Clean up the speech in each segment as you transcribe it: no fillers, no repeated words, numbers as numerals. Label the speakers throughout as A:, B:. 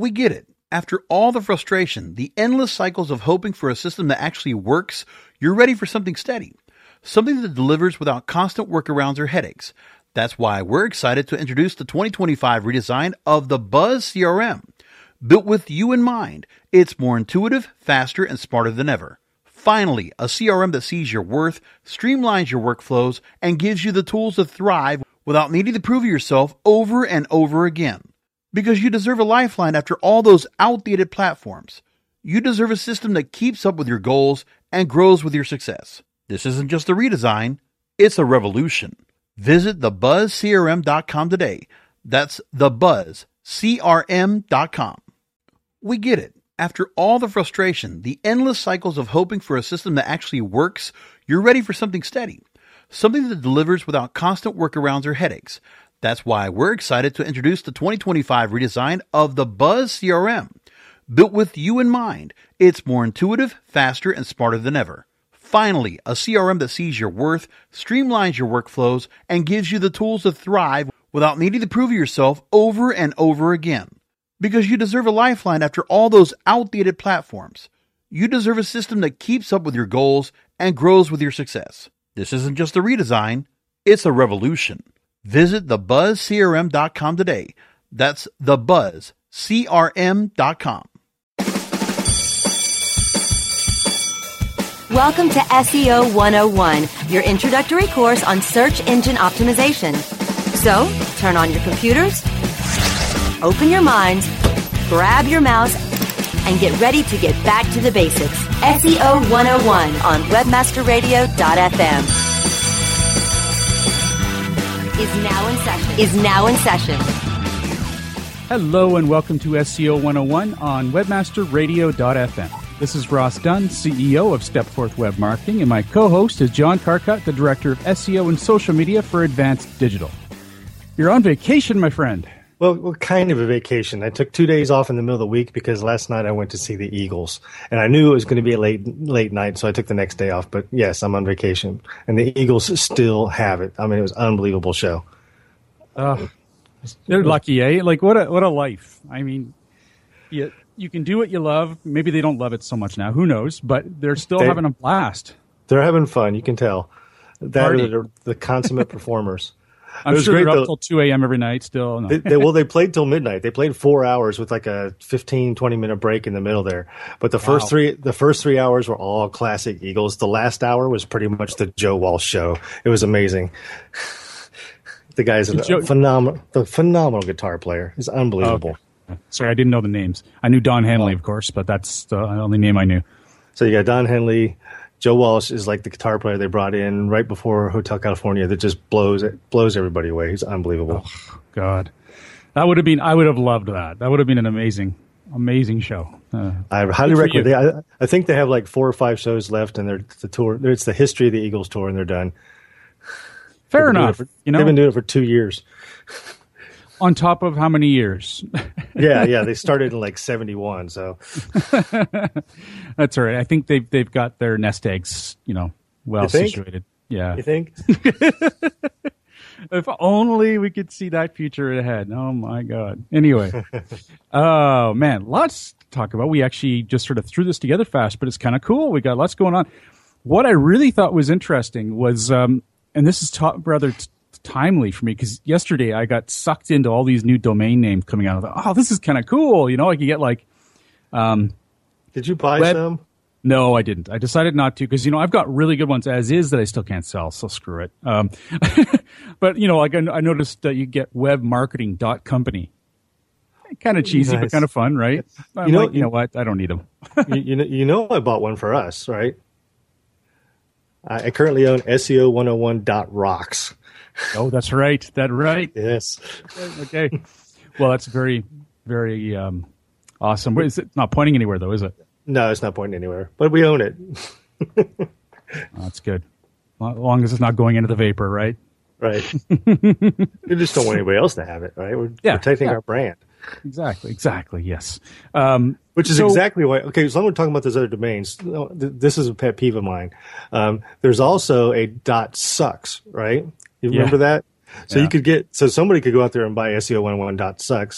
A: We get it. After all the frustration, the endless cycles of hoping for a system that actually works, you're ready for something steady. Something that delivers without constant workarounds or headaches. That's why we're excited to introduce the 2025 redesign of the Buzz CRM. Built with you in mind, it's more intuitive, faster, and smarter than ever. Finally, a CRM that sees your worth, streamlines your workflows, and gives you the tools to thrive without needing to prove yourself over and over again. Because you deserve a lifeline after all those outdated platforms. You deserve a system that keeps up with your goals and grows with your success. This isn't just a redesign, it's a revolution. Visit thebuzzcrm.com today. That's thebuzzcrm.com. We get it. After all the frustration, the endless cycles of hoping for a system that actually works, you're ready for something steady. Something that delivers without constant workarounds or headaches. That's why we're excited to introduce the 2025 redesign of the Buzz CRM. Built with you in mind, it's more intuitive, faster, and smarter than ever. Finally, a CRM that sees your worth, streamlines your workflows, and gives you the tools to thrive without needing to prove yourself over and over again. Because you deserve a lifeline after all those outdated platforms. You deserve a system that keeps up with your goals and grows with your success. This isn't just a redesign, it's a revolution. Visit thebuzzcrm.com today. That's thebuzzcrm.com.
B: Welcome to SEO 101, your introductory course on search engine optimization. So, turn on your computers, open your minds, grab your mouse, and get ready to get back to the basics. SEO 101 on webmasterradio.fm. Is now in session.
C: Hello and welcome to SEO 101 on webmasterradio.fm. This is Ross Dunn, CEO of Stepforth Web Marketing, and my co-host is John Carcutt, the Director of SEO and Social Media for Advanced Digital. You're on vacation, my friend.
D: Well, kind of a vacation. I took 2 days off in the middle of the week because last night I went to see the Eagles. And I knew it was going to be a late night, so I took the next day off. But yes, I'm on vacation. And the Eagles still have it. I mean, it was an unbelievable show.
C: They're lucky, eh? Like, what a life. I mean, you can do what you love. Maybe they don't love it so much now. Who knows? But they're still having a blast.
D: They're having fun. You can tell. They're the consummate performers.
C: I'm sure they're up till 2 a.m. every night still. No.
D: They played till midnight. They played 4 hours with like a 15, 20-minute break in the middle there. But the first 3 hours were all classic Eagles. The last hour was pretty much the Joe Walsh show. It was amazing. The guy's a phenomenal guitar player. He's unbelievable.
C: Okay. Sorry, I didn't know the names. I knew Don Henley, of course, but that's the only name I knew.
D: So you got Don Henley. Joe Walsh is like the guitar player they brought in right before Hotel California that just blows everybody away. He's unbelievable.
C: Oh, God. I would have loved that. That would have been an amazing show.
D: I highly recommend. I think they have like 4 or 5 shows left, and the tour. It's the history of the Eagles tour, and they're done.
C: Fair enough.
D: They've been doing it for 2 years.
C: On top of how many years?
D: Yeah. They started in like 71, so
C: that's all right. I think they've got their nest eggs, well situated. Yeah.
D: You think?
C: If only we could see that future ahead. Oh my God. Anyway. Oh man, lots to talk about. We actually just sort of threw this together fast, but it's kind of cool. We got lots going on. What I really thought was interesting was, and this is rather timely for me because yesterday I got sucked into all these new domain names coming out. I thought, oh, this is kind of cool. I could get like.
D: Did you buy some?
C: No, I didn't. I decided not to because I've got really good ones as is that I still can't sell. So screw it. But like I noticed that you get webmarketing.company. Kind of cheesy, nice. But kind of fun, right? You know what? I don't need them.
D: I bought one for us, right? I currently own SEO101.rocks.
C: Oh, that's right. That's right.
D: Yes.
C: Okay. Well, that's very, very awesome. Is it not pointing anywhere, though, is it?
D: No, it's not pointing anywhere, but we own it.
C: That's good. As long as it's not going into the vapor, right?
D: Right. We just don't want anybody else to have it, right? We're protecting our brand.
C: Exactly, yes.
D: Which is exactly why. Okay, so I'm talking about those other domains. This is a pet peeve of mine. There's also a .sucks, right? You remember that? So you could somebody could go out there and buy SEO101.sucks,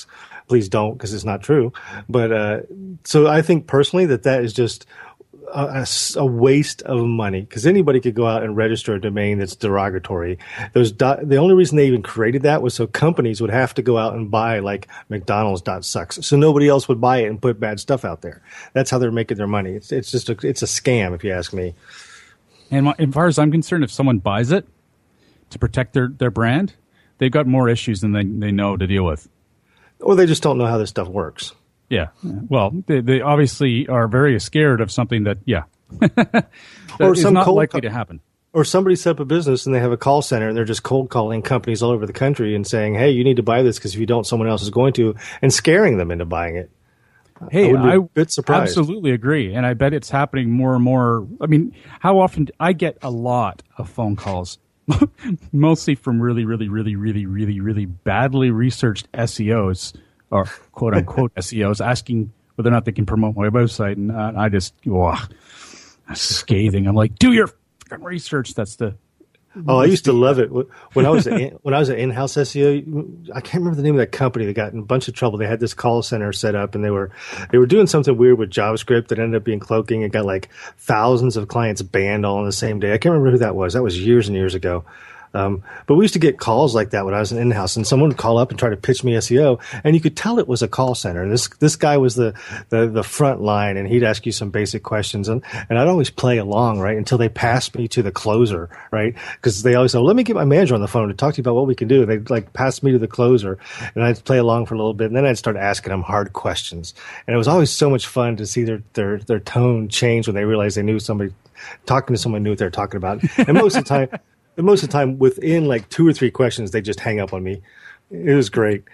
D: Please don't, because it's not true. But so I think personally that is just a waste of money, because anybody could go out and register a domain that's derogatory. The only reason they even created that was so companies would have to go out and buy like McDonald's.sucks, so nobody else would buy it and put bad stuff out there. That's how they're making their money. It's just it's a scam, if you ask me.
C: And as far as I'm concerned, if someone buys it to protect their brand, they've got more issues than they know to deal with.
D: Or they just don't know how this stuff works.
C: Yeah. Well, they obviously are very scared of something that
D: or
C: is
D: some
C: not
D: cold
C: likely to happen.
D: Or somebody set up a business and they have a call center and they're just cold calling companies all over the country and saying, hey, you need to buy this because if you don't, someone else is going to, and scaring them into buying it.
C: Hey,
D: I would be a bit surprised.
C: Absolutely agree. And I bet it's happening more and more. I mean, how often I get a lot of phone calls, mostly from really, really, really, really, really, really badly researched SEOs, or quote unquote SEOs, asking whether or not they can promote my website. And I just, scathing. I'm like, do your fucking research. That's the.
D: Oh, I used to love it when I was an in-house SEO. I can't remember the name of that company that got in a bunch of trouble. They had this call center set up, and they were doing something weird with JavaScript that ended up being cloaking. and got like thousands of clients banned all on the same day. I can't remember who that was. That was years and years ago. But we used to get calls like that when I was an in-house, and someone would call up and try to pitch me SEO, and you could tell it was a call center. And this guy was the front line, and he'd ask you some basic questions, and I'd always play along, right, until they passed me to the closer, right? Because they always say, let me get my manager on the phone to talk to you about what we can do. And they'd like pass me to the closer, and I'd play along for a little bit, and then I'd start asking them hard questions. And it was always so much fun to see their tone change when they realized they knew somebody, talking to someone knew what they were talking about. And most of the time, within like 2 or 3 questions, they just hang up on me. It was great.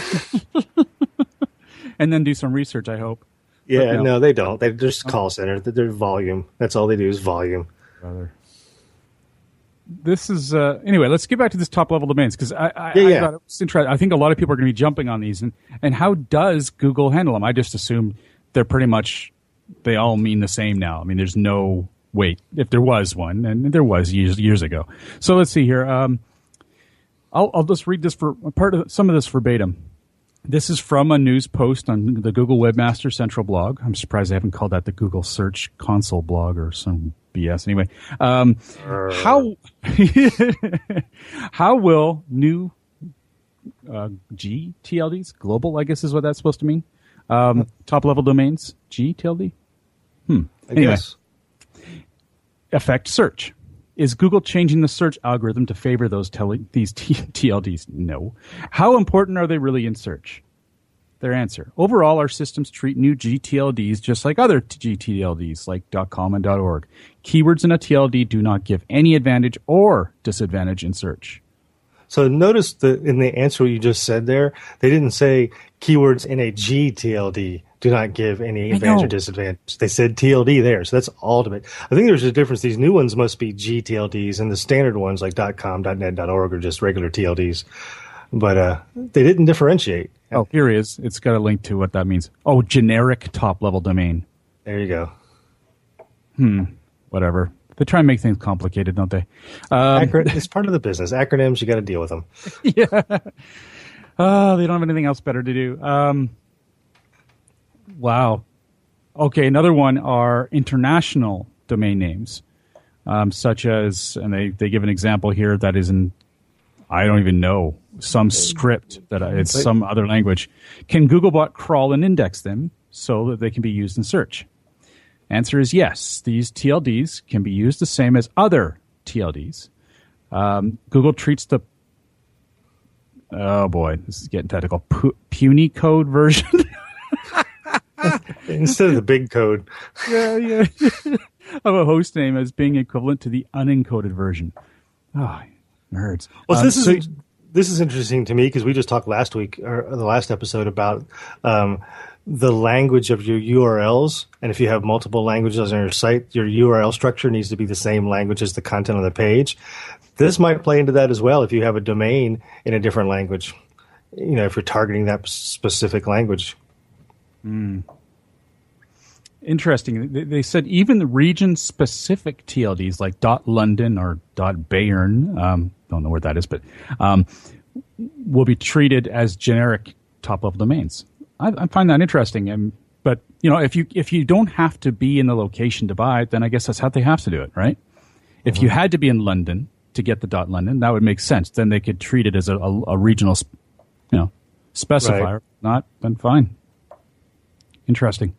C: And then do some research, I hope.
D: Yeah, no, they don't. They're just call center. They're volume. That's all they do is volume.
C: Brother. This is anyway. Let's get back to this top level domains, because I thought it was interesting. I think a lot of people are going to be jumping on these, and how does Google handle them? I just assume they're pretty much, they all mean the same now. I mean, there's no. Wait, if there was one, and there was years ago. So let's see here. I'll just read this for some of this verbatim. This is from a news post on the Google Webmaster Central blog. I'm surprised they haven't called that the Google Search Console blog or some BS. Anyway, how will new GTLDs, global, I guess is what that's supposed to mean, top level domains, GTLD?
D: I guess.
C: Affect search. Is Google changing the search algorithm to favor these TLDs? No. How important are they really in search? Their answer. Overall, our systems treat new GTLDs just like other GTLDs like .com and .org. Keywords in a TLD do not give any advantage or disadvantage in search.
D: So notice in the answer you just said there, they didn't say keywords in a GTLD do not give any advantage or disadvantage. They said TLD there, so that's ultimate. I think there's a difference. These new ones must be GTLDs, and the standard ones like .com, .net, .org are just regular TLDs. But they didn't differentiate.
C: Oh, here it is. It's got a link to what that means. Oh, generic top-level domain.
D: There you go.
C: Whatever. They try and make things complicated, don't they?
D: It's part of the business. Acronyms, you got to deal with them.
C: Yeah. They don't have anything else better to do. Wow. Okay, another one are international domain names, such as, and they give an example here that is in, I don't even know, some script that it's some other language. Can Googlebot crawl and index them so that they can be used in search? Answer is yes. These TLDs can be used the same as other TLDs. Google treats the, oh boy, this is getting technical, puny code version.
D: Instead of the big code.
C: Yeah. Of a host name as being equivalent to the unencoded version. Oh, nerds.
D: Well, this is interesting to me because we just talked last week or the last episode about the language of your URLs, and if you have multiple languages on your site, your URL structure needs to be the same language as the content on the page. This might play into that as well if you have a domain in a different language. You know, if you're targeting that specific language.
C: Interesting. They said even the region-specific TLDs like .london or .bayern, don't know where that is, but will be treated as generic top level domains. I find that interesting. But if you don't have to be in the location to buy it, then I guess that's how they have to do it, right? If you had to be in London to get the .London, that would make sense. Then they could treat it as a regional, specifier.
D: Right.
C: Not, then fine. Interesting.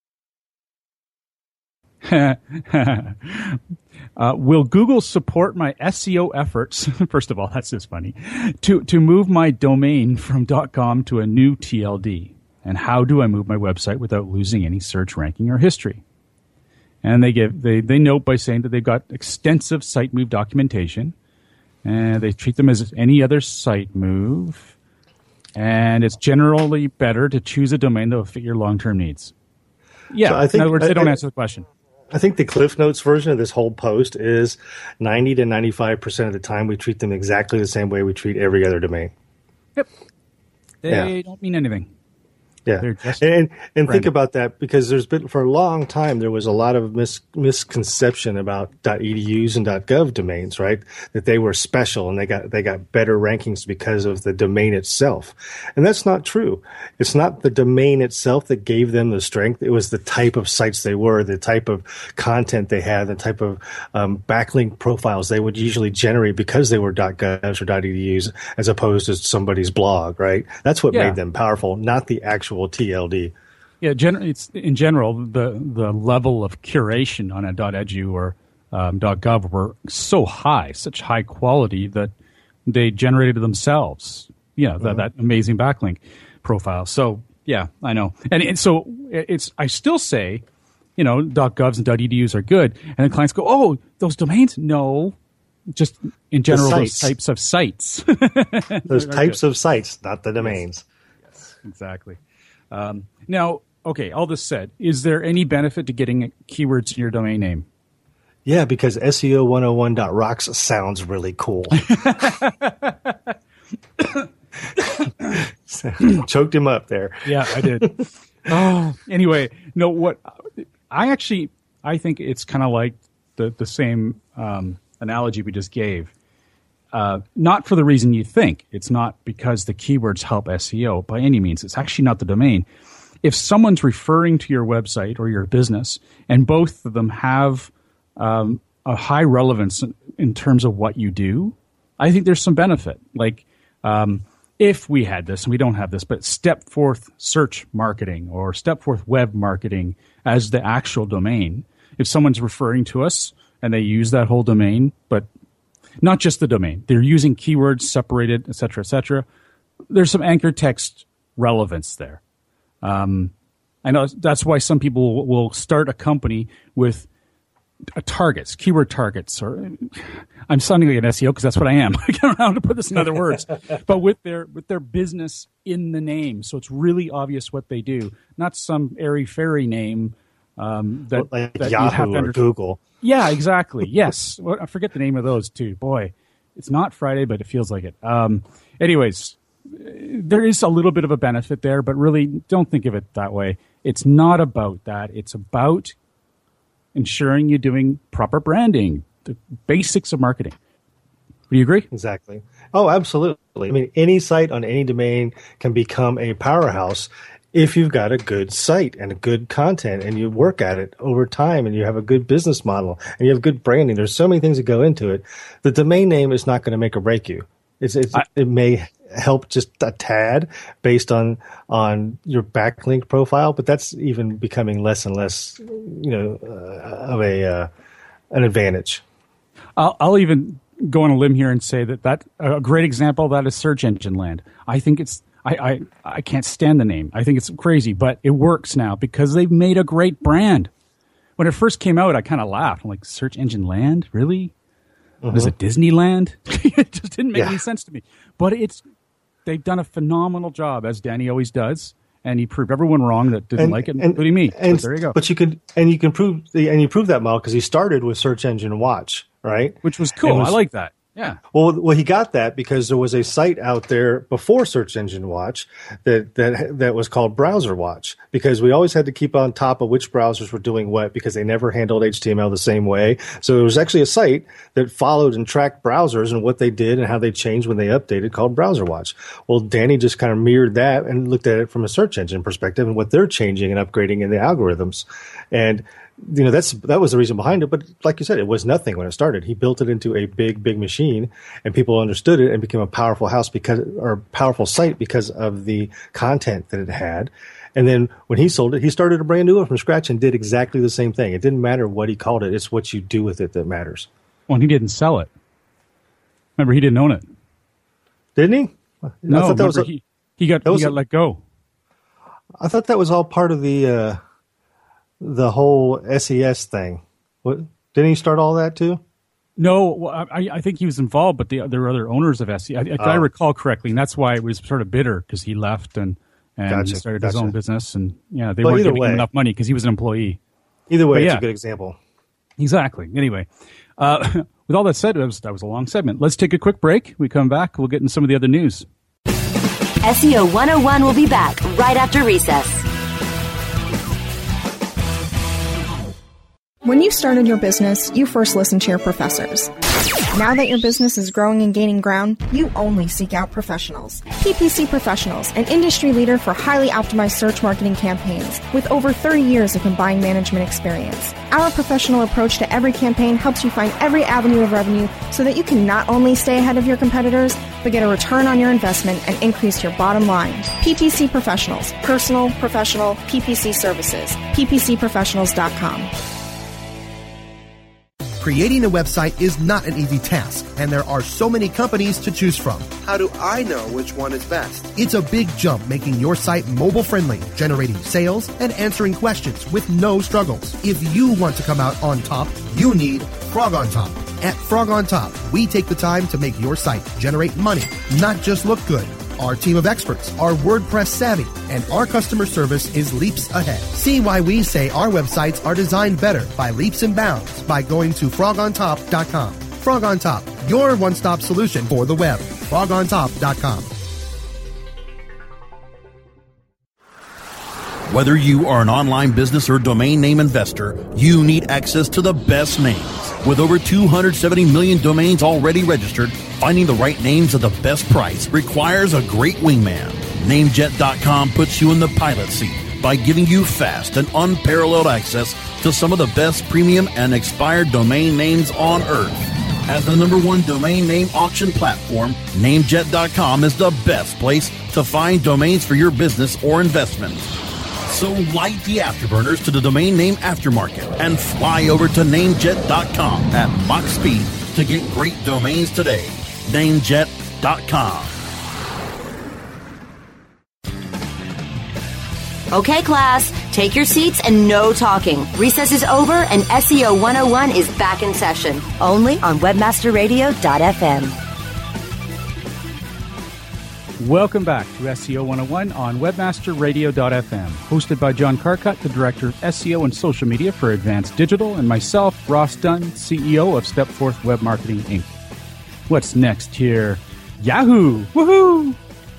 C: Will Google support my SEO efforts? First of all, that's just funny. To move my domain from .com to a new TLD. And how do I move my website without losing any search ranking or history? And they note by saying that they've got extensive site move documentation, and they treat them as any other site move. And it's generally better to choose a domain that will fit your long-term needs. Yeah, so in other words, they don't answer the question.
D: I think the Cliff Notes version of this whole post is 90 to 95% of the time we treat them exactly the same way we treat every other domain.
C: Yep. They don't mean anything.
D: Yeah, and think about that, because there's been, for a long time, there was a lot of misconception about .edus and .gov domains, right? That they were special and they got better rankings because of the domain itself, and that's not true. It's not the domain itself that gave them the strength. It was the type of sites they were, the type of content they had, the type of backlink profiles they would usually generate because they were .govs or .edus as opposed to somebody's blog, right? That's what made them powerful, not the actual TLD.
C: Yeah, it's in general the level of curation on a .edu or .gov were so high, such high quality that they generated themselves. Yeah, that amazing backlink profile. So yeah, I know, and so I still say, .govs and .edus are good, and the clients go, oh, those domains? No, just in general those types of sites.
D: Those types of sites, not the domains.
C: Yes, exactly. Now, okay, all this said, is there any benefit to getting keywords in your domain name?
D: Yeah, because SEO101.rocks sounds really cool. Choked him up there.
C: Yeah, I did. Anyway, no, what I think it's kind of like the same analogy we just gave. Not for the reason you think. It's not because the keywords help SEO by any means. It's actually not the domain. If someone's referring to your website or your business, and both of them have a high relevance in terms of what you do, I think there's some benefit. Like if we had this, and we don't have this, but Stepforth search marketing or Stepforth web marketing as the actual domain, if someone's referring to us and they use that whole domain, but not just the domain, they're using keywords separated, et cetera, there's some anchor text relevance there. I know that's why some people will start a company with targets, keyword targets, or I'm sounding like an SEO because that's what I am. I can't remember to put this in other words, but with their business in the name, so it's really obvious what they do, not some airy-fairy name that
D: Yahoo you have to or Google.
C: Yeah, exactly. Yes, well, I forget the name of those too. Boy, it's not Friday, but it feels like it. Anyways, there is a little bit of a benefit there, but really don't think of it that way. It's not about that. It's about ensuring you're doing proper branding, the basics of marketing. Do you agree?
D: Exactly. Oh, absolutely. I mean, any site on any domain can become a powerhouse if you've got a good site and a good content and you work at it over time and you have a good business model and you have good branding. There's so many things that go into it. The domain name is not going to make or break you. It may help just a tad based on your backlink profile, but that's even becoming less and less, of an advantage.
C: I'll even go on a limb here and say that a great example of that is Search Engine Land. I think it's I can't stand the name. I think it's crazy, but it works now because they've made a great brand. When it first came out, I kind of laughed. I'm like, Search Engine Land? Really? Mm-hmm. Is it Disneyland? It just didn't make any sense to me. But they've done a phenomenal job, as Danny always does, and he proved everyone wrong that didn't like it, including me.
D: And
C: there you go.
D: But you prove that model because he started with Search Engine Watch, right?
C: Which was cool. I like that. Yeah.
D: Well, he got that because there was a site out there before Search Engine Watch that was called Browser Watch, because we always had to keep on top of which browsers were doing what, because they never handled HTML the same way. So there was actually a site that followed and tracked browsers and what they did and how they changed when they updated, called Browser Watch. Well, Danny just kind of mirrored that and looked at it from a search engine perspective and what they're changing and upgrading in the algorithms. And that was the reason behind it. But like you said, it was nothing when it started. He built it into a big machine, and people understood it and became a powerful powerful site because of the content that it had. And then when he sold it, he started a brand new one from scratch and did exactly the same thing. It didn't matter what he called it. It's what you do with it that matters.
C: Well, he didn't sell it. Remember, he didn't own it.
D: Didn't he?
C: No, he got let go.
D: I thought that was all part of the whole SES thing. Didn't he start all that too?
C: No, well, I think he was involved, but there were other owners of SES. If I recall correctly, and that's why it was sort of bitter, because he left and he started his own business, and they weren't giving him enough money because he was an employee.
D: Either way, it's a good example.
C: Exactly. Anyway, with all that said, that was a long segment. Let's take a quick break. We come back, we'll get into some of the other news.
B: SEO 101 will be back right after recess.
E: When you started your business, you first listened to your professors. Now that your business is growing and gaining ground, you only seek out professionals. PPC Professionals, an industry leader for highly optimized search marketing campaigns with over 30 years of combined management experience. Our professional approach to every campaign helps you find every avenue of revenue so that you can not only stay ahead of your competitors, but get a return on your investment and increase your bottom line. PPC Professionals, personal, professional, PPC services. ppcprofessionals.com.
F: Creating a website is not an easy task, and there are so many companies to choose from.
G: How do I know which one is best?
F: It's a big jump making your site mobile-friendly, generating sales, and answering questions with no struggles. If you want to come out on top, you need Frog on Top. At Frog on Top, we take the time to make your site generate money, not just look good. Our team of experts are WordPress savvy, and our customer service is leaps ahead. See why we say our websites are designed better by leaps and bounds by going to frogontop.com. Frog on Top, your one-stop solution for the web. frogontop.com.
A: Whether you are an online business or domain name investor, you need access to the best names. With over 270 million domains already registered, finding the right names at the best price requires a great wingman. Namejet.com puts you in the pilot seat by giving you fast and unparalleled access to some of the best premium and expired domain names on earth. As the #1 domain name auction platform, Namejet.com is the best place to find domains for your business or investment. So light the afterburners to the domain name aftermarket and fly over to Namejet.com at Mach speed to get great domains today. Namejet.com.
B: Okay, class, take your seats and no talking. Recess is over and SEO 101 is back in session, only on webmasterradio.fm.
C: Welcome back to SEO 101 on webmasterradio.fm, hosted by John Carcutt, the Director of SEO and Social Media for Advanced Digital, and myself, Ross Dunn, CEO of Stepforth Web Marketing, Inc. What's next here? Yahoo! Woohoo!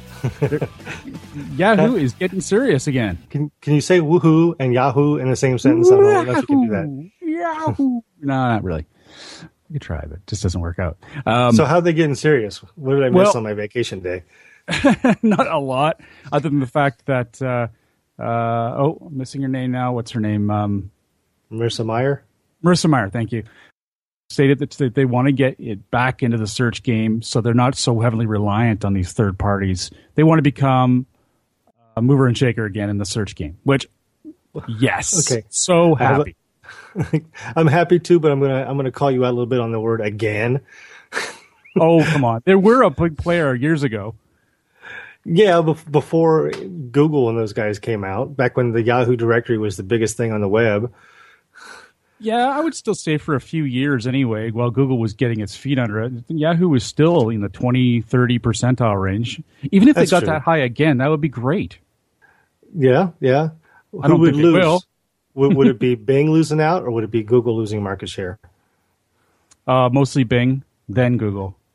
C: Yahoo is getting serious again.
D: Can you say woohoo and Yahoo in the same sentence? I don't know if you can do that.
C: Yahoo! No, not really. You could try, but it just doesn't work out.
D: So how'd they get serious? What did I miss on my vacation day?
C: Not a lot, other than the fact that I'm missing her name now. What's her name?
D: Marissa Mayer.
C: Marissa Mayer, thank you. Stated that they want to get it back into the search game, so they're not so heavily reliant on these third parties. They want to become a mover and shaker again in the search game. Which, yes, okay, so happy.
D: I'm happy too, but I'm gonna call you out a little bit on the word again.
C: Oh, come on! There were a big player years ago.
D: Yeah, before Google and those guys came out, back when the Yahoo directory was the biggest thing on the web.
C: Yeah, I would still say for a few years anyway, while Google was getting its feet under it, Yahoo was still in the 20-30 percentile range. Even if they got that high again, that would be great.
D: Yeah.
C: I don't think it will.
D: Would it be Bing losing out, or would it be Google losing market share?
C: Mostly Bing, then Google.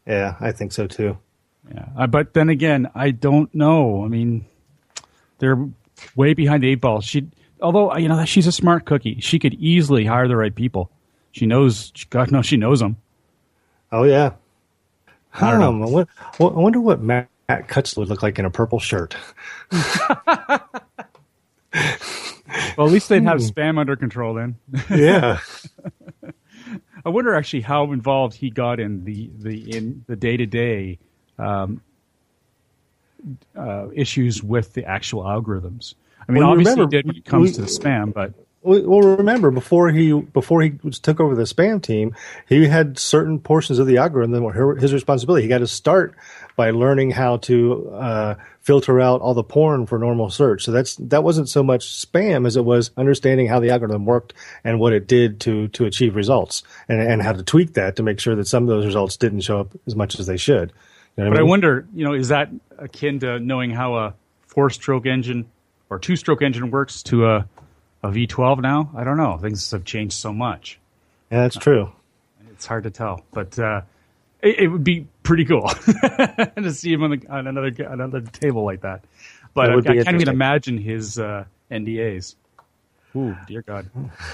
D: Yeah, I think so too.
C: Yeah, but then again, I don't know. I mean, they're way behind the eight ball. Although she's a smart cookie, she could easily hire the right people. She knows. God knows she knows them.
D: Oh yeah.
C: I don't know.
D: I wonder what Matt Cutts would look like in a purple shirt.
C: Well, at least they'd have spam under control then.
D: Yeah.
C: I wonder actually how involved he got in the day-to-day issues with the actual algorithms. I mean, obviously he did when it comes to the spam, but
D: well, remember before he took over the spam team, he had certain portions of the algorithm that were his responsibility. He got to start by learning how to filter out all the porn for normal search. So that wasn't so much spam as it was understanding how the algorithm worked and what it did to achieve results, and how to tweak that to make sure that some of those results didn't show up as much as they should. You know what I mean?
C: I wonder, is that akin to knowing how a 4-stroke engine or 2-stroke engine works to a V12 now? I don't know. Things have changed so much.
D: Yeah, that's true.
C: It's hard to tell, but it would be pretty cool to see him on another table like that. But I can't even imagine his NDAs. Ooh, dear God.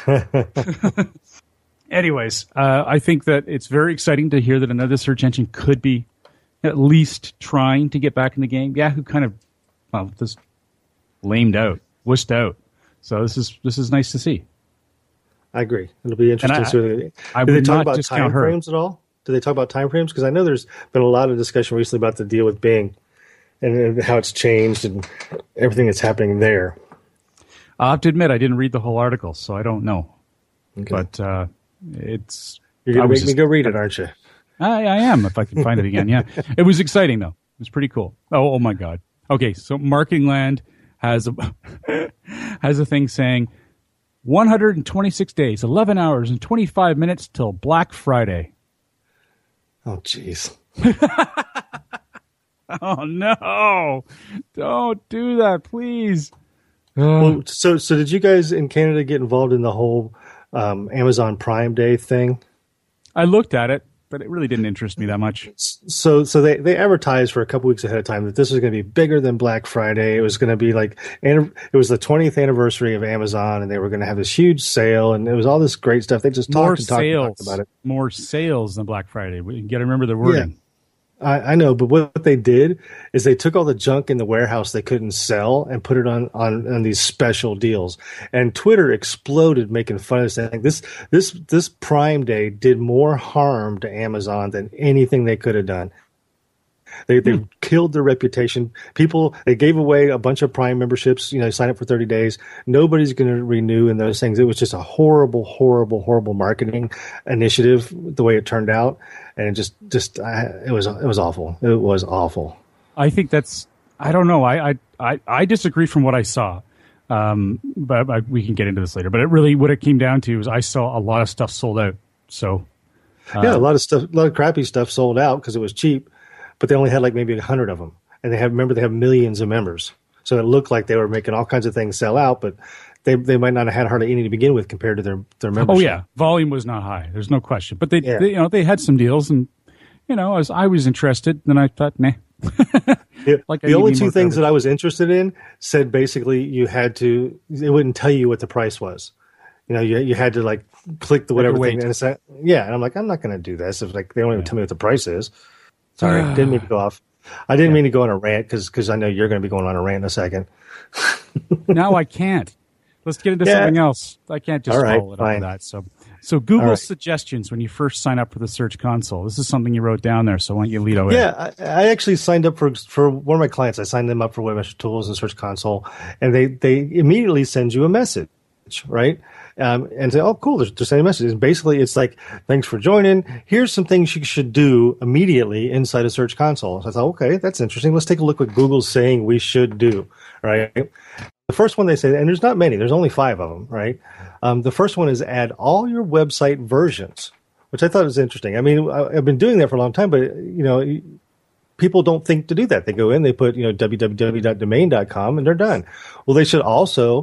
C: Anyways, I think that it's very exciting to hear that another search engine could be at least trying to get back in the game. Yahoo kind of just wussed out. So this is nice to see.
D: I agree. It'll be interesting. Did they talk about time frames at all? Do they talk about time frames? Because I know there's been a lot of discussion recently about the deal with Bing and how it's changed and everything that's happening there.
C: I have to admit, I didn't read the whole article, so I don't know.
D: Okay.
C: But
D: you're going to make me go read it, aren't you?
C: I am, if I can find it again. Yeah, it was exciting though. It was pretty cool. Oh my God. Okay, so Marketing Land has a thing saying 126 days, 11 hours, and 25 minutes till Black Friday.
D: Oh, jeez.
C: Oh, no. Don't do that, please.
D: Well, so did you guys in Canada get involved in the whole Amazon Prime Day thing?
C: I looked at it, but it really didn't interest me that much.
D: So they advertised for a couple weeks ahead of time that this was going to be bigger than Black Friday. It was going to be it was the 20th anniversary of Amazon, and they were going to have this huge sale, and it was all this great stuff. They just talked about it.
C: More sales than Black Friday. You got to remember the wording.
D: Yeah. I know, but what they did is they took all the junk in the warehouse they couldn't sell and put it on these special deals. And Twitter exploded making fun of this. This Prime Day did more harm to Amazon than anything they could have done. They killed their reputation. They gave away a bunch of Prime memberships. Sign up for 30 days. Nobody's going to renew and those things. It was just a horrible, horrible, horrible marketing initiative the way it turned out. And it it was awful. It was awful.
C: I think I don't know. I disagree from what I saw. But we can get into this later. But what it came down to is I saw a lot of stuff sold out. So
D: yeah, a lot of crappy stuff sold out because it was cheap. But they only had maybe 100 of them. And they have millions of members. So it looked like they were making all kinds of things sell out, but they might not have had hardly any to begin with compared to their membership.
C: Oh yeah, volume was not high. There's no question. But they they had some deals, and as I was interested, then I thought, nah.
D: The only two things that I was interested in said basically it wouldn't tell you what the price was. You had to click the whatever thing and it's and I'm like, I'm not going to do this if they don't even tell me what the price is. Sorry, didn't mean to go off. I didn't mean to go on a rant because I know you're going to be going on a rant in a second.
C: Now I can't. Let's get into something else. I can't just follow it up with that. So Google suggestions when you first sign up for the Search Console. This is something you wrote down there, so why don't you lead away?
D: Yeah, I actually signed up for one of my clients. I signed them up for Webmaster Tools and Search Console, and they immediately send you a message, right? And say, oh, cool, they're sending messages. And basically, it's like, thanks for joining. Here's some things you should do immediately inside of Search Console. So I thought, okay, that's interesting. Let's take a look what Google's saying we should do, right? The first one they say, and there's not many, there's only 5 of them, right? The first one is add all your website versions, which I thought was interesting. I mean, I've been doing that for a long time, but, people don't think to do that. They go in, they put, www.domain.com, and they're done. Well, they should also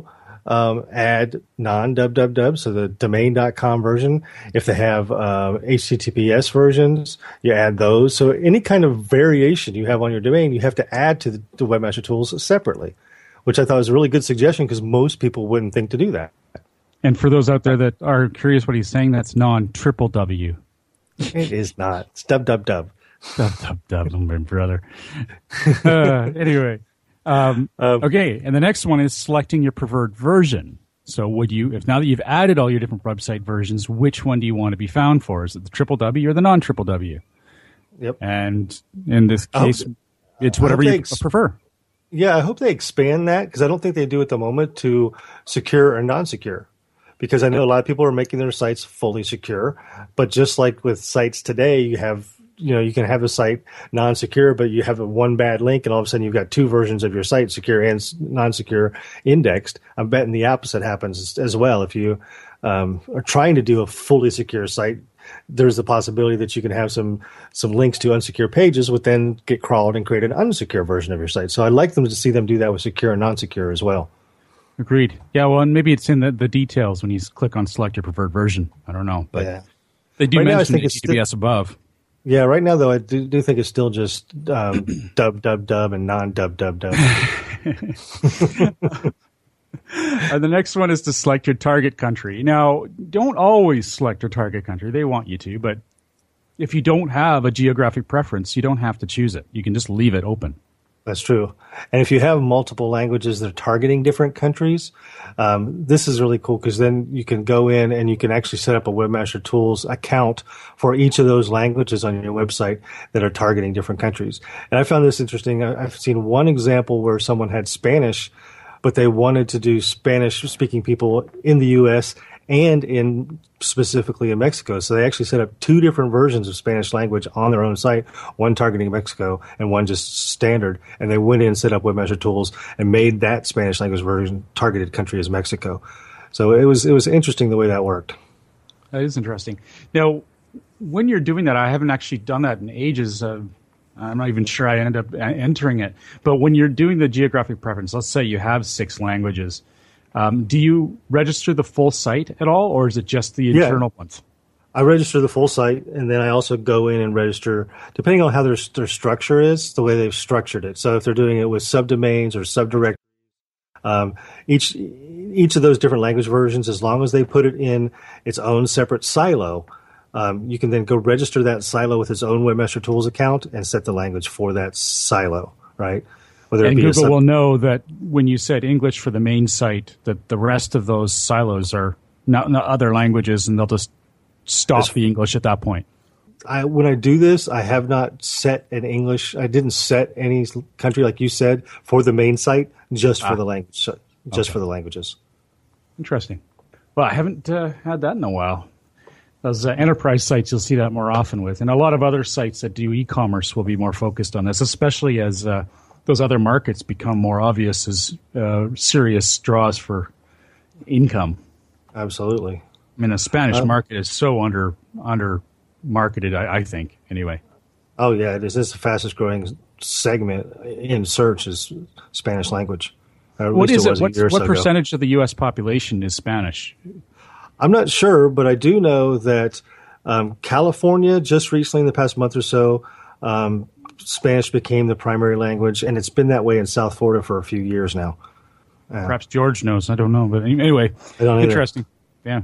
D: add non-www, so the domain.com version. If they have HTTPS versions, you add those. So any kind of variation you have on your domain, you have to add to the Webmaster Tools separately, which I thought was a really good suggestion because most people wouldn't think to do that.
C: And for those out there that are curious what he's saying, that's non-triple W.
D: It is not. It's dub.
C: Dub, my brother. Anyway. Okay, and the next one is selecting your preferred version. So if now that you've added all your different website versions, which one do you want to be found for? Is it the triple W or the non-triple W?
D: Yep.
C: And in this case, it's whatever you prefer.
D: Yeah, I hope they expand that because I don't think they do at the moment to secure or non-secure. Because I know a lot of people are making their sites fully secure, but just like with sites today, you can have a site non-secure, but you have one bad link, and all of a sudden you've got two versions of your site, secure and non-secure, indexed. I'm betting the opposite happens as well. If you are trying to do a fully secure site, there's the possibility that you can have some links to unsecure pages, would then get crawled and create an unsecure version of your site. So I'd like them to see them do that with secure and non-secure as well.
C: Agreed. Yeah, well, and maybe it's in the details when you click on select your preferred version. I don't know, but they do mention HTTPS above.
D: Yeah, right now, though, I do think it's still just dub, and non-dub.
C: The next one is to select your target country. Now, don't always select your target country. They want you to, but if you don't have a geographic preference, you don't have to choose it. You can just leave it open.
D: That's true. And if you have multiple languages that are targeting different countries, this is really cool because then you can go in and you can actually set up a Webmaster Tools account for each of those languages on your website that are targeting different countries. And I found this interesting. I've seen one example where someone had Spanish, but they wanted to do Spanish-speaking people in the U.S. and specifically in Mexico. So they actually set up two different versions of Spanish language on their own site, one targeting Mexico and one just standard. And they went in and set up Webmaster Tools and made that Spanish language version targeted country as Mexico. So it was interesting the way that worked.
C: That is interesting. Now, when you're doing that, I haven't actually done that in ages. I'm not even sure I ended up entering it. But when you're doing the geographic preference, let's say you have 6 languages. Do you register the full site at all, or is it just the internal ones?
D: I register the full site, and then I also go in and register, depending on how their structure is, the way they've structured it. So if they're doing it with subdomains or subdirectories, each of those different language versions, as long as they put it in its own separate silo, you can then go register that silo with its own Webmaster Tools account and set the language for that silo, right?
C: And Google will know that when you said English for the main site, that the rest of those silos are not other languages, and they'll just stop the English at that point.
D: When I do this, I have not set an English. I didn't set any country, like you said, for the main site, just for the language, for the languages.
C: Interesting. Well, I haven't had that in a while. Those enterprise sites, you'll see that more often with. And a lot of other sites that do e-commerce will be more focused on this, especially as those other markets become more obvious as serious draws for income.
D: Absolutely.
C: I mean, the Spanish market is so under marketed, I think, anyway.
D: Oh, yeah, it is. It's the fastest growing segment in search is Spanish language.
C: What is it? What percentage of the U.S. population is Spanish?
D: I'm not sure, but I do know that California, just recently in the past month or so, Spanish became the primary language, and it's been that way in South Florida for a few years now.
C: Perhaps George knows. I don't know. But anyway, interesting. Yeah.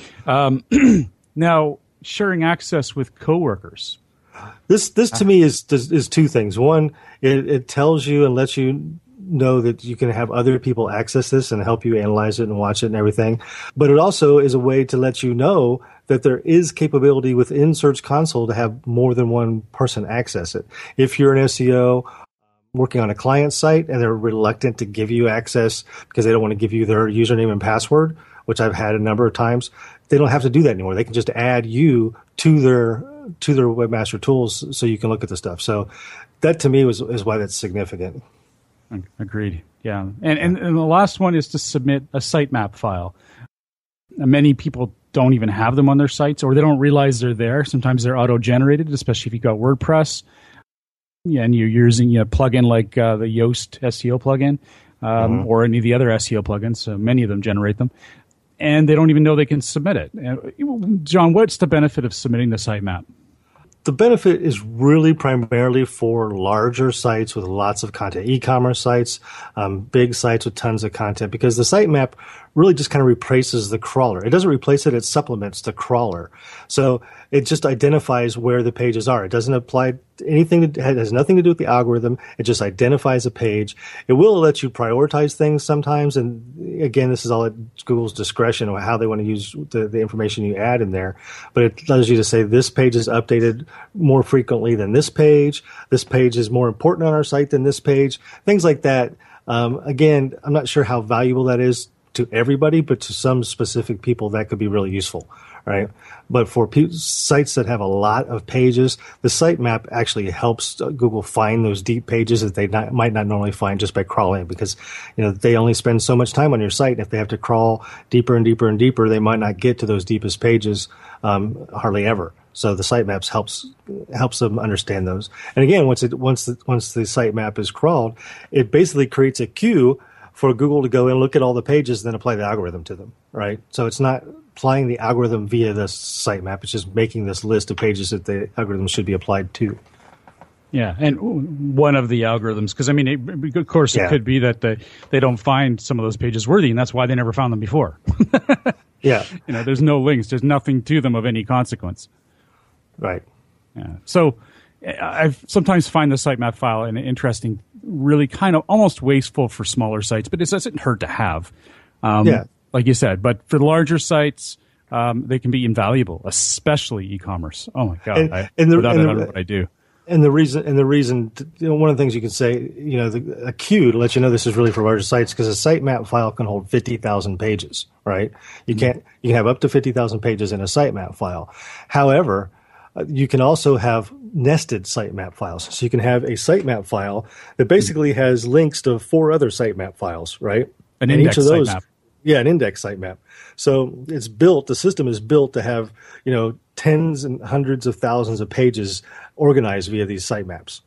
C: Now, sharing access with coworkers.
D: This to me is two things. One, it tells you and lets you know that you can have other people access this and help you analyze it and watch it and everything. But it also is a way to let you know that there is capability within Search Console to have more than one person access it. If you're an SEO working on a client site and they're reluctant to give you access because they don't want to give you their username and password, which I've had a number of times, they don't have to do that anymore. They can just add you to their Webmaster Tools so you can look at the stuff. So that to me is why that's significant.
C: Agreed. Yeah. And the last one is to submit a sitemap file. Many people don't even have them on their sites, or they don't realize they're there. Sometimes they're auto-generated, especially if you've got WordPress. Yeah, and you're using a plugin like the Yoast SEO plugin. or any of the other SEO plugins. Many of them generate them. And they don't even know they can submit it. John, what's the benefit of submitting the sitemap?
D: The benefit is really primarily for larger sites with lots of content, e-commerce sites, big sites with tons of content, because the sitemap really just kind of replaces the crawler. It doesn't replace it, it supplements the crawler. So it just identifies where the pages are. It doesn't apply anything, it has nothing to do with the algorithm. It just identifies a page. It will let you prioritize things sometimes. And again, this is all at Google's discretion on how they want to use the information you add in there. But it allows you to say this page is updated more frequently than this page. This page is more important on our site than this page. Things like that. Again, I'm not sure how valuable that is to everybody, but to some specific people, that could be really useful, right? But for sites that have a lot of pages, the sitemap actually helps Google find those deep pages that they might not normally find just by crawling, because they only spend so much time on your site. And if they have to crawl deeper and deeper and deeper, they might not get to those deepest pages hardly ever. So the sitemaps helps them understand those. And again, once the sitemap is crawled, it basically creates a queue for Google to go and look at all the pages and then apply the algorithm to them, right? So it's not applying the algorithm via the sitemap. It's just making this list of pages that the algorithm should be applied to.
C: Yeah, and one of the algorithms, because of course, it could be that they don't find some of those pages worthy, and that's why they never found them before.
D: Yeah.
C: There's no links. There's nothing to them of any consequence.
D: Right.
C: Yeah. So I sometimes find the sitemap file an interesting, really kind of almost wasteful for smaller sites, but it doesn't hurt to have. Like you said, but for larger sites, they can be invaluable, especially e-commerce. Oh my God! Without it, I don't know what I do.
D: And the reason, one of the things you can say, a queue to let you know this is really for larger sites, because a sitemap file can hold 50,000 pages, right? You can have up to 50,000 pages in a sitemap file. However, you can also have nested sitemap files. So you can have a sitemap file that basically has links to 4 other sitemap files, right?
C: An index sitemap.
D: Yeah, an index sitemap. So the system is built to have, tens and hundreds of thousands of pages organized via these sitemaps.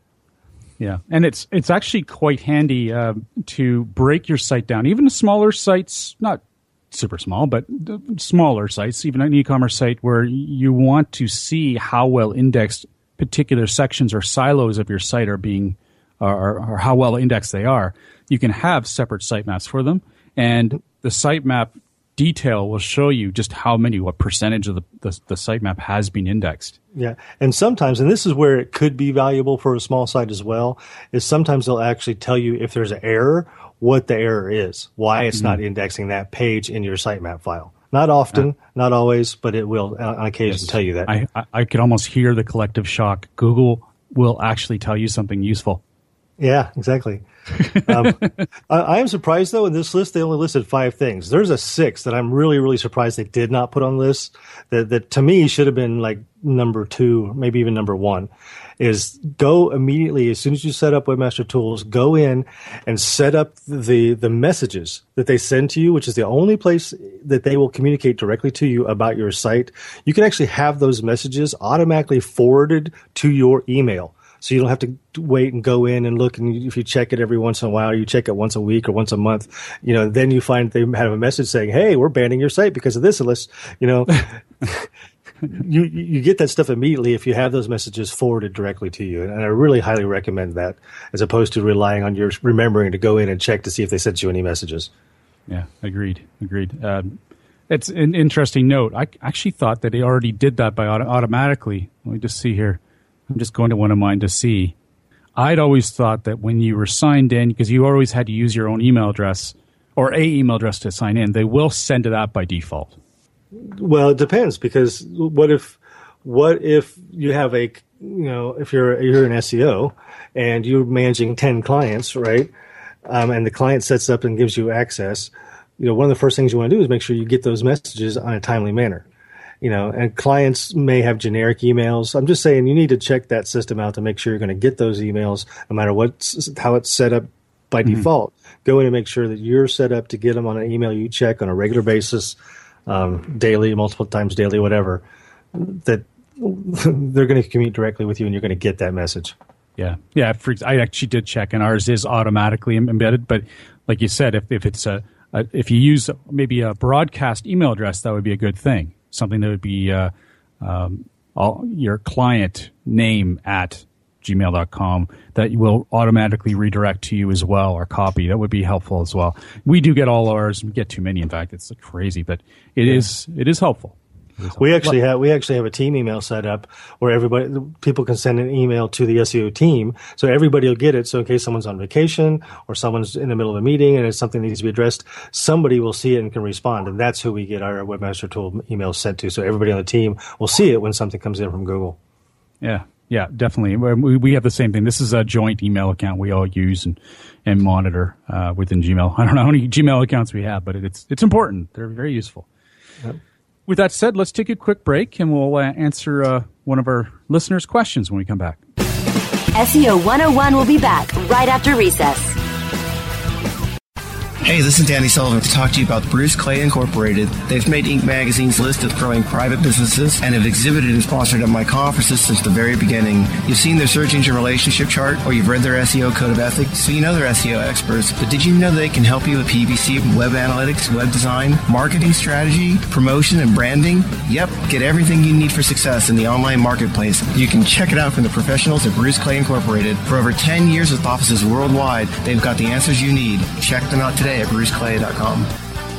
C: Yeah, and it's actually quite handy to break your site down. Even smaller sites, not super small, but smaller sites, even an e-commerce site where you want to see how well indexed particular sections or silos of your site are being, or how well indexed they are, you can have separate sitemaps for them. And the sitemap detail will show you just what percentage of the sitemap has been indexed.
D: Yeah, and sometimes, and this is where it could be valuable for a small site as well, is sometimes they'll actually tell you if there's an error, what the error is, why it's not indexing that page in your sitemap file. Not often, not always, but it will on occasion tell you that.
C: I could almost hear the collective shock. Google will actually tell you something useful.
D: Yeah, exactly. I am surprised, though, in this list, they only listed 5 things. There's a 6th that I'm really, really surprised they did not put on the list that to me should have been like number 2, maybe even number 1, is go immediately, as soon as you set up Webmaster Tools, go in and set up the messages that they send to you, which is the only place that they will communicate directly to you about your site. You can actually have those messages automatically forwarded to your email. So you don't have to wait and go in and look, and if you check it every once in a while, or you check it once a week or once a month, then you find they have a message saying, "Hey, we're banning your site because of this." Unless you get that stuff immediately if you have those messages forwarded directly to you, and I really highly recommend that, as opposed to relying on your remembering to go in and check to see if they sent you any messages.
C: Yeah, agreed. It's an interesting note. I actually thought that they already did that by automatically. Let me just see here. I'm just going to one of mine to see. I'd always thought that when you were signed in, because you always had to use your own email address or a email address to sign in, they will send it out by default.
D: Well, it depends, because what if you have if you're an SEO and you're managing 10 clients, right? And the client sets up and gives you access. One of the first things you want to do is make sure you get those messages on a timely manner. And clients may have generic emails. I'm just saying you need to check that system out to make sure you're going to get those emails no matter how it's set up by default. Go in and make sure that you're set up to get them on an email you check on a regular basis, daily, multiple times daily, whatever, that they're going to communicate directly with you and you're going to get that message.
C: Yeah. I actually did check, and ours is automatically embedded. But like you said, if it's if you use maybe a broadcast email address, that would be a good thing. Something that would be your client name at gmail.com that will automatically redirect to you as well, or copy. That would be helpful as well. We do get all ours. We get too many, in fact. It's crazy, but it is helpful.
D: We actually have a team email set up where people can send an email to the SEO team, so everybody will get it. So in case someone's on vacation or someone's in the middle of a meeting and it's something that needs to be addressed, somebody will see it and can respond, and that's who we get our Webmaster Tool emails sent to. So everybody on the team will see it when something comes in from Google.
C: Yeah, definitely. We have the same thing. This is a joint email account we all use and monitor within Gmail. I don't know how many Gmail accounts we have, but it's important. They're very useful. Yep. With that said, let's take a quick break, and we'll answer one of our listeners' questions when we come back.
B: SEO 101 will be back right after recess.
H: Hey, this is Danny Sullivan to talk to you about Bruce Clay Incorporated. They've made Inc. Magazine's list of growing private businesses and have exhibited and sponsored at my conferences since the very beginning. You've seen their search engine relationship chart, or you've read their SEO code of ethics, so you know they're SEO experts. But did you know they can help you with PPC, web analytics, web design, marketing strategy, promotion, and branding? Yep, get everything you need for success in the online marketplace. You can check it out from the professionals at Bruce Clay Incorporated. For over 10 years with offices worldwide, they've got the answers you need. Check them out today at bruceclay.com.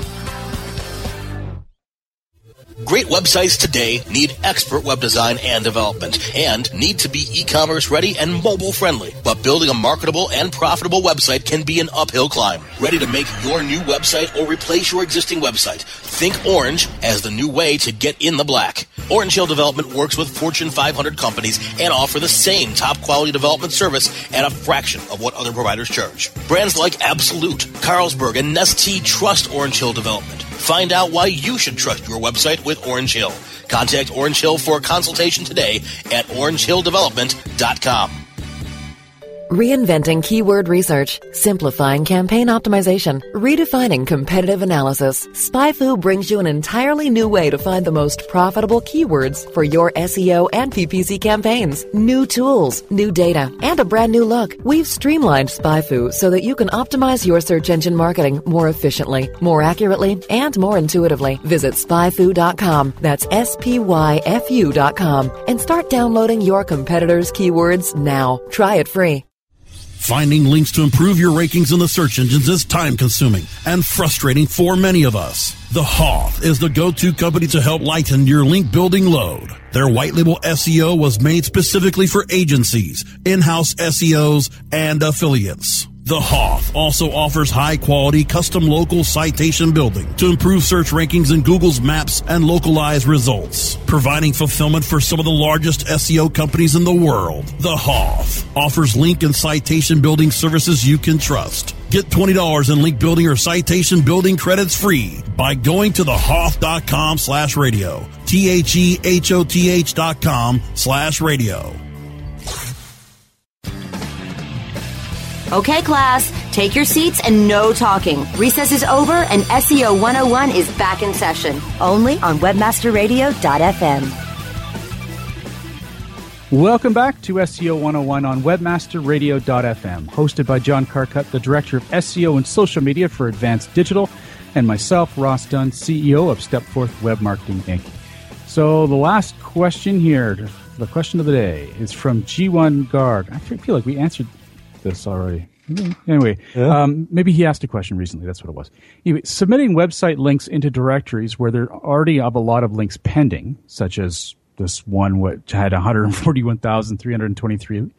I: Great websites today need expert web design and development and need to be e-commerce ready and mobile friendly. But building a marketable and profitable website can be an uphill climb. Ready to make your new website or replace your existing website? Think Orange as the new way to get in the black. Orange Hill Development works with Fortune 500 companies and offer the same top quality development service at a fraction of what other providers charge. Brands like Absolute, Carlsberg, and Nestea trust Orange Hill Development. Find out why you should trust your website with Orange Hill. Contact Orange Hill for a consultation today at orangehilldevelopment.com.
J: Reinventing keyword research, simplifying campaign optimization, redefining competitive analysis. SpyFu brings you an entirely new way to find the most profitable keywords for your SEO and PPC campaigns. New tools, new data, and a brand new look. We've streamlined SpyFu so that you can optimize your search engine marketing more efficiently, more accurately, and more intuitively. Visit spyfu.com. That's SPYFU.com and start downloading your competitors' keywords now. Try it free.
K: Finding links to improve your rankings in the search engines is time-consuming and frustrating for many of us. The Hoth is the go-to company to help lighten your link building load. Their white label SEO was made specifically for agencies, in-house SEOs, and affiliates. The Hoth also offers high-quality custom local citation building to improve search rankings in Google's maps and localized results, providing fulfillment for some of the largest SEO companies in the world. The Hoth offers link and citation building services you can trust. Get $20 in link building or citation building credits free by going to thehoth.com/radio. TheHehoth.com/radio.
B: Okay, class, take your seats and no talking. Recess is over and SEO 101 is back in session, only on webmasterradio.fm.
C: Welcome back to SEO 101 on webmasterradio.fm, hosted by John Carcutt, the Director of SEO and Social Media for Advanced Digital, and myself, Ross Dunn, CEO of Stepforth Web Marketing, Inc. So the last question here, the question of the day, is from G1 Guard. I feel like we answered this already. Anyway, maybe he asked a question recently. That's what it was. Anyway, submitting website links into directories where there already have a lot of links pending, such as this one which had 141,323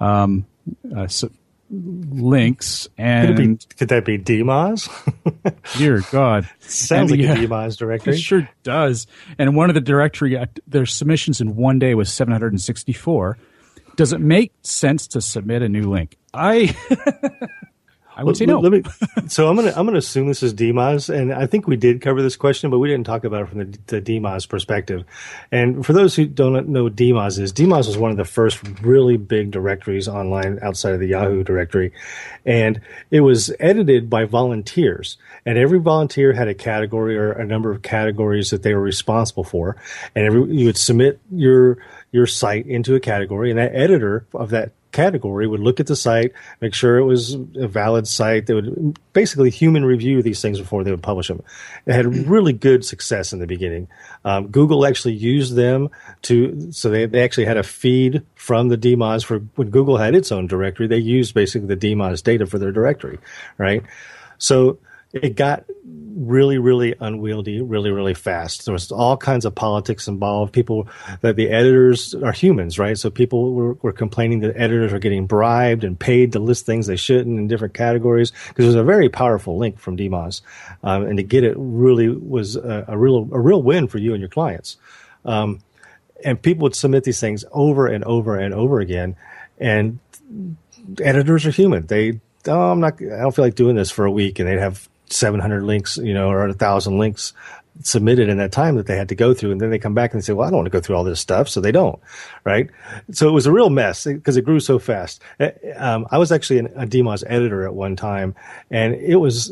C: links. And
D: could that be DMOZ?
C: Dear God.
D: Sounds like a DMOZ directory.
C: It sure does. And one of the directory, their submissions in one day was 764. Does it make sense to submit a new link? I would say no.
D: So I'm gonna assume this is DMOZ, and I think we did cover this question, but we didn't talk about it from the DMOZ perspective. And for those who don't know what DMOZ is, DMOZ was one of the first really big directories online outside of the Yahoo directory, and it was edited by volunteers. And every volunteer had a category or a number of categories that they were responsible for, and you would submit your site into a category, and that editor of that category would look at the site, make sure it was a valid site. They would basically human review these things before they would publish them. It had really good success in the beginning. Google actually used them so they actually had a feed from the DMOZ for when Google had its own directory. They used basically the DMOZ data for their directory, right? So it got really, really unwieldy, really, really fast. There was all kinds of politics involved. That the editors are humans, right? So people were complaining that editors are getting bribed and paid to list things they shouldn't in different categories, because it was a very powerful link from DMOZ. And to get it really was a real win for you and your clients. And people would submit these things over and over and over again. And editors are human. I don't feel like doing this for a week, and they'd have 700 links, or 1,000 links submitted in that time that they had to go through. And then they come back and they say, well, I don't want to go through all this stuff. So they don't, right? So it was a real mess because it grew so fast. I was actually a DMOZ editor at one time, and it was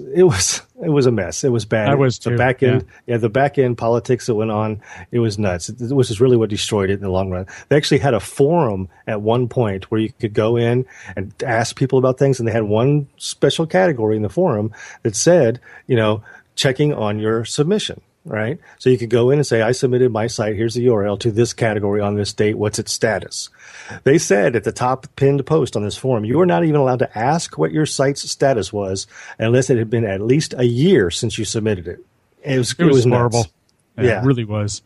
D: a mess. It was bad.
C: I was too.
D: The back end, the back end politics that went on, it was nuts. Which is really what destroyed it in the long run. They actually had a forum at one point where you could go in and ask people about things, and they had one special category in the forum that said, checking on your submission. Right? So you could go in and say, I submitted my site. Here's the URL to this category on this date. What's its status? They said at the top pinned post on this forum, you were not even allowed to ask what your site's status was unless it had been at least a year since you submitted it. It was
C: horrible.
D: Yeah.
C: It really was.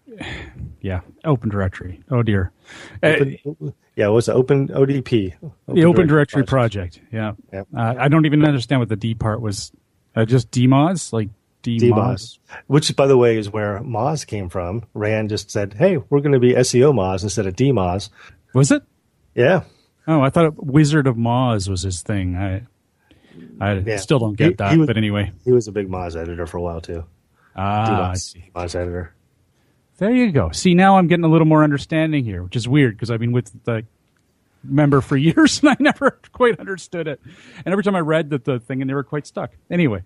C: Yeah. Open Directory. Oh, dear.
D: It was Open ODP.
C: The Open Directory Project. Yeah.
D: Yep.
C: I don't even understand what the D part was. Just DMOZ? Like DMOZ,
D: which, by the way, is where Moz came from. Rand just said, hey, we're going to be SEO Moz instead of DMOZ.
C: Was it?
D: Yeah.
C: Oh, I thought Wizard of Moz was his thing. I still don't get that, but anyway.
D: He was a big Moz editor for a while, too.
C: I see.
D: Moz editor.
C: There you go. See, now I'm getting a little more understanding here, which is weird because I've been with the member for years and I never quite understood it. And every time I read the thing, and they were quite stuck. Anyway.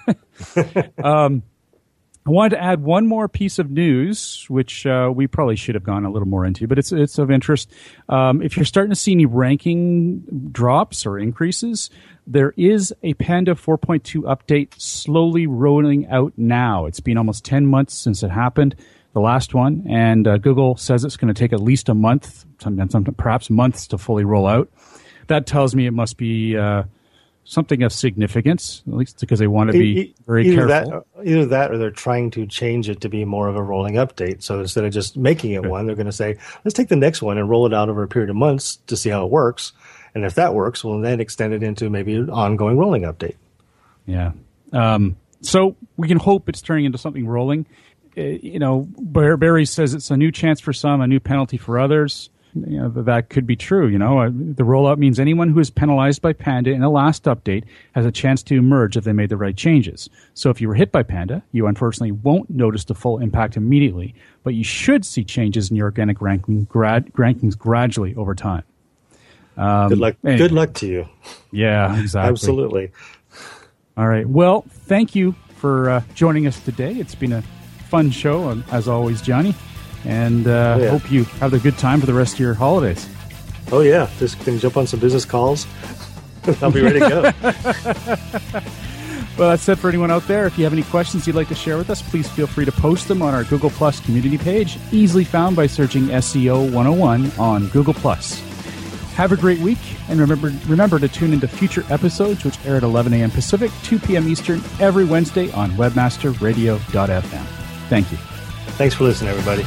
C: I wanted to add one more piece of news, which we probably should have gone a little more into, but it's of interest. If you're starting to see any ranking drops or increases, there is a Panda 4.2 update slowly rolling out now. It's been almost 10 months since it happened, the last one, and Google says it's going to take at least a month, perhaps months to fully roll out. That tells me it must be something of significance, at least because they want to be very careful.
D: Either that or they're trying to change it to be more of a rolling update. So instead of just making it one, they're going to say, let's take the next one and roll it out over a period of months to see how it works. And if that works, we'll then extend it into maybe an ongoing rolling update.
C: Yeah. So we can hope it's turning into something rolling. Barry says it's a new chance for some, a new penalty for others. That could be true. The rollout means anyone who is penalized by Panda in the last update has a chance to emerge if they made the right changes. So if you were hit by Panda, you unfortunately won't notice the full impact immediately, but you should see changes in your organic rankings gradually over time.
D: Good luck. Anyway. Good luck to you.
C: Yeah, exactly.
D: Absolutely.
C: All right. Well, thank you for joining us today. It's been a fun show, as always, Johnny. And hope you have a good time for the rest of your holidays.
D: Oh, yeah. Just can jump on some business calls. I'll be ready to go.
C: Well, that's it for anyone out there. If you have any questions you'd like to share with us, please feel free to post them on our Google Plus community page, easily found by searching SEO 101 on Google Plus. Have a great week, and remember to tune into future episodes, which air at 11 a.m. Pacific, 2 p.m. Eastern, every Wednesday on webmasterradio.fm. Thank you.
D: Thanks for listening, everybody.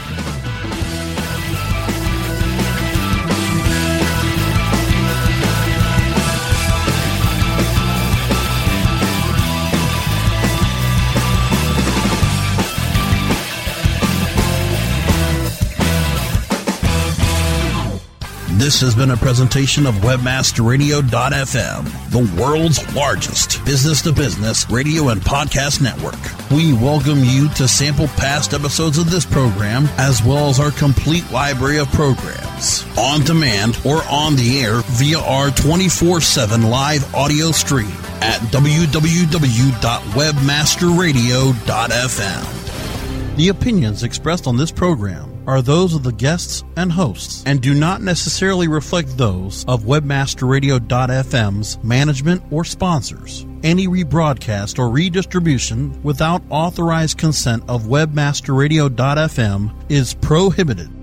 K: This has been a presentation of WebmasterRadio.fm, the world's largest business-to-business radio and podcast network. We welcome you to sample past episodes of this program, as well as our complete library of programs, on demand or on the air via our 24/7 live audio stream at www.webmasterradio.fm. The opinions expressed on this program are those of the guests and hosts and do not necessarily reflect those of WebmasterRadio.fm's management or sponsors. Any rebroadcast or redistribution without authorized consent of WebmasterRadio.fm is prohibited.